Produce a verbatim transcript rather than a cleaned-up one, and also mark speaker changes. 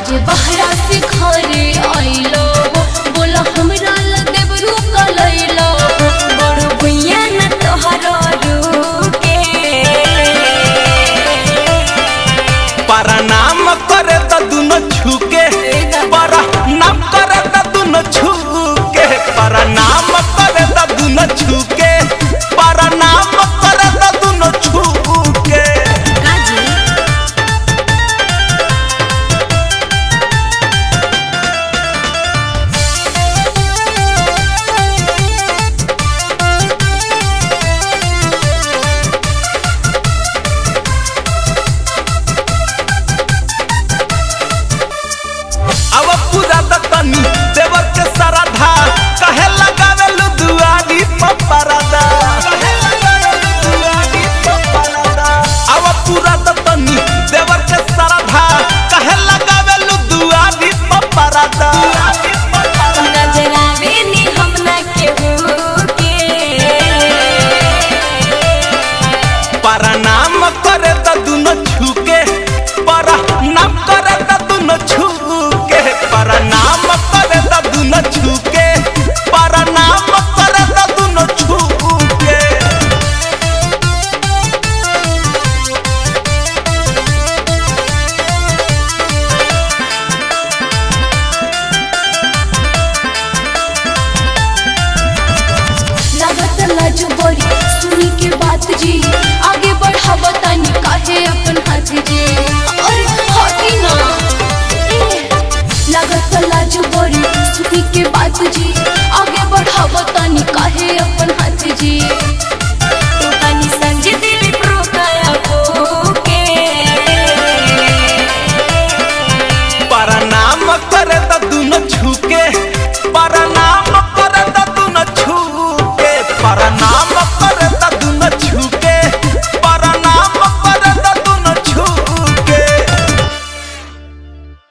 Speaker 1: आज बहरा से घरे आइलो बोला हमरा ला देवरू कलैलो बड़ भैया न तोहरा रुके
Speaker 2: प्रणाम करे त दुनो छुके प्रणाम करे त दुनो छुके प्रणाम करे त दुनो छुके प्रणाम करे त दुनो छुके अब पूरा दतनी देवर के सरधा कहे लगावेलु दुआरी पर परदा कहे लगावेलु दुआरी पर परदा अब पूरा दतनी देवर के सरधा कहे लगावेलु दुआरी पर परदा
Speaker 1: नजरावे नी हमना केहू के
Speaker 2: प्रणाम करे त दुनो छुके प्रणाम करे त दुनो छुके प्रणाम करे त दुनो छुके प्रणाम करे त दुनो छुके
Speaker 1: लागत लाज बड़ी सुनी के बात जी आगे बढ़ावा तनी काहे